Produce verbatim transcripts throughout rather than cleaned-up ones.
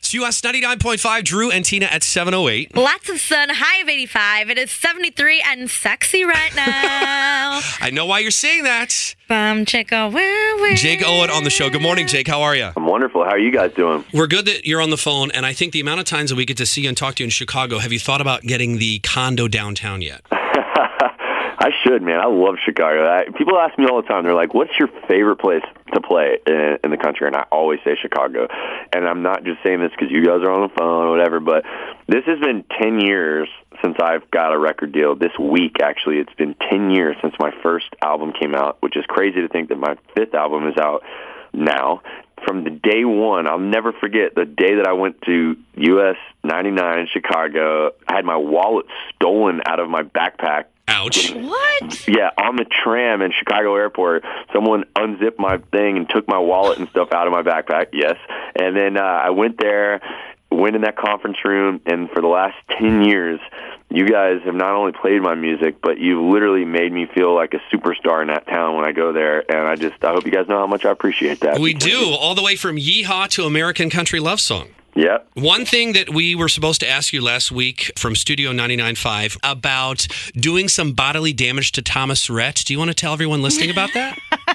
It's U S ninety-nine point five, Drew and Tina at seven oh eight. Lots of sun, high of eighty-five. It is seventy-three and sexy right now. I know why you're saying that. Bum chicka woo woo. Jake Owen on the show. Good morning, Jake. How are you? I'm wonderful. How are you guys doing? We're good that you're on the phone, and I think the amount of times that we get to see you and talk to you in Chicago, have you thought about getting the condo downtown yet? I should, man. I love Chicago. I, people ask me all the time. They're like, what's your favorite place to play in, in the country? And I always say Chicago. And I'm not just saying this because you guys are on the phone or whatever, but this has been ten years since I've got a record deal. This week, actually, it's been ten years since my first album came out, which is crazy to think that my fifth album is out now. From the day one, I'll never forget the day that I went to U S ninety-nine in Chicago. I had my wallet stolen out of my backpack. Ouch. What? Yeah, on the tram in Chicago Airport, someone unzipped my thing and took my wallet and stuff out of my backpack, yes. And then uh, I went there, went in that conference room, and for the last ten years, you guys have not only played my music, but you've literally made me feel like a superstar in that town when I go there. And I just, I hope you guys know how much I appreciate that. We do, all the way from Yeehaw to American Country Love Song. Yeah. One thing that we were supposed to ask you last week from Studio ninety-nine point five about doing some bodily damage to Thomas Rhett. Do you want to tell everyone listening about that?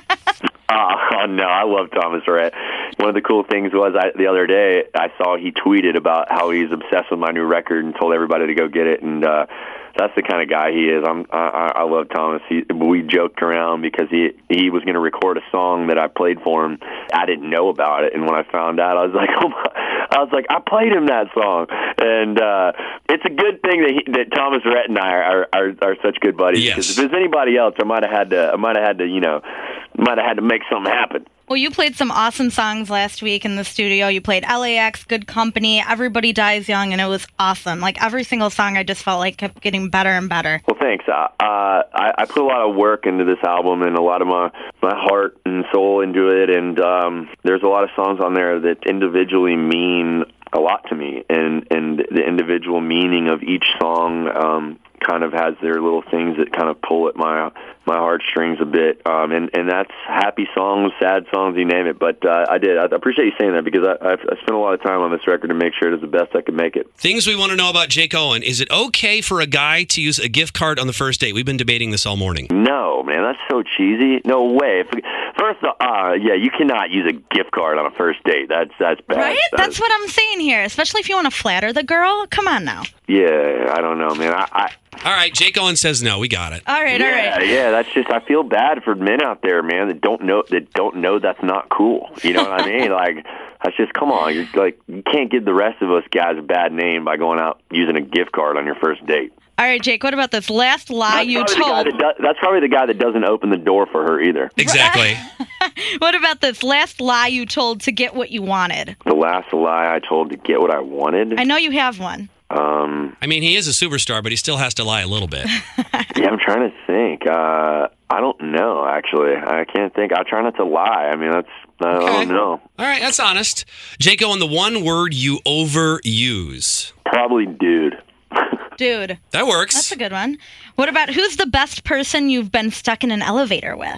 Oh, no, I love Thomas Rhett. One of the cool things was I, the other day I saw he tweeted about how he's obsessed with my new record and told everybody to go get it. And uh, that's the kind of guy he is. I'm, I, I love Thomas. He, we joked around because he he was going to record a song that I played for him. I didn't know about it, and when I found out, I was like, oh my, I was like, I played him that song. And uh, it's a good thing that he, that Thomas Rhett and I are are, are such good buddies. Yes. Because if it was anybody else, I might have had to I might have had to you know might have had to make something happen. Well, you played some awesome songs last week in the studio. You played L A X, Good Company, Everybody Dies Young, and it was awesome. Like, every single song I just felt like kept getting better and better. Well, thanks. Uh, I, I put a lot of work into this album and a lot of my, my heart and soul into it, and um, there's a lot of songs on there that individually mean a lot to me, and, and the individual meaning of each song um, kind of has their little things that kind of pull at my my heartstrings a bit, um, and and that's happy songs, sad songs, you name it. But uh, I did. I appreciate you saying that because I, I've I spent a lot of time on this record to make sure it is the best I could make it. Things we want to know about Jake Owen. Is it okay for a guy to use a gift card on the first date? We've been debating this all morning. No, man, that's so cheesy. No way. First, uh, yeah, you cannot use a gift card on a first date. That's that's bad. Right? That's, That's what I'm saying here. Especially if you want to flatter the girl. Come on now. Yeah, I don't know, man. I. I All right, Jake Owen says no. We got it. All right, all yeah, right. yeah, that's just, I feel bad for men out there, man, that don't know, that don't know that's not cool. You know what I mean? Like, that's just, come on. You're like, you can't give the rest of us guys a bad name by going out using a gift card on your first date. All right, Jake, what about this last lie That's you probably the guy told? that does, that's probably the guy that doesn't open the door for her either. Exactly. What about this last lie you told to get what you wanted? The last lie I told to get what I wanted. I know you have one. Um, I mean, he is a superstar, but he still has to lie a little bit. yeah, I'm trying to think. Uh, I don't know, actually. I can't think. I try not to lie. I mean, that's, I Okay. don't know. All right, that's honest. Jake Owen, the one word you overuse. Probably dude. Dude. That works. That's a good one. What about who's the best person you've been stuck in an elevator with?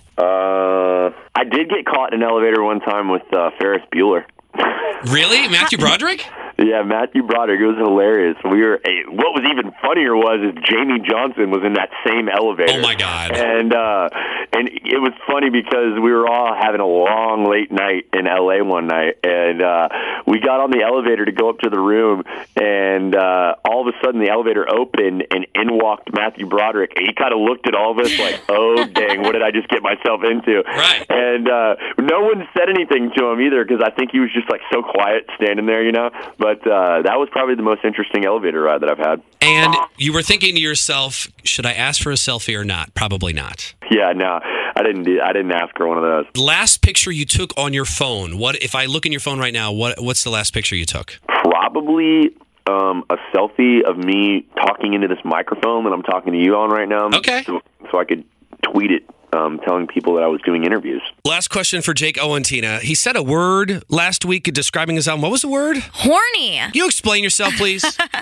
Uh, I did get caught in an elevator one time with uh, Ferris Bueller. Really? Matthew Broderick? Yeah, Matthew Broderick. It was hilarious. We were. What was even funnier was is Jamie Johnson was in that same elevator. Oh my God! And uh, and it was funny because we were all having a long late night in L A one night, and uh, we got on the elevator to go up to the room, and uh, all of a sudden the elevator opened, and in walked Matthew Broderick. And he kind of looked at all of us like, "Oh dang, what did I just get myself into?" Right. And uh, no one said anything to him either because I think he was just like so quiet standing there, you know. But uh, that was probably the most interesting elevator ride that I've had. And you were thinking to yourself, should I ask for a selfie or not? Probably not. Yeah, no, I didn't. Do, I didn't ask for one of those. Last picture you took on your phone. What if I look in your phone right now? What What's the last picture you took? Probably um, a selfie of me talking into this microphone that I'm talking to you on right now. Okay. So, so I could tweet it, um, telling people that I was doing interviews. Last question for Jake Owen, Tina. He said a word last week describing his album. What was the word? Horny. Can you explain yourself, please?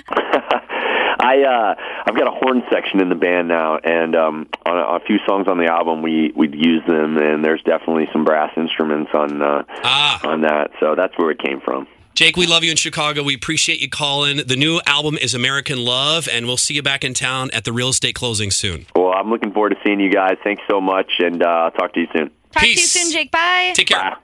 I uh, I've got a horn section in the band now, and um, on a, a few songs on the album, we we'd use them, and there's definitely some brass instruments on uh, ah. on that. So that's where it came from. Jake, we love you in Chicago. We appreciate you calling. The new album is American Love, and we'll see you back in town at the real estate closing soon. Well, I'm looking forward to seeing you guys. Thanks so much, and uh, I'll talk to you soon. Talk Peace. to you soon, Jake. Bye. Take care. Bye.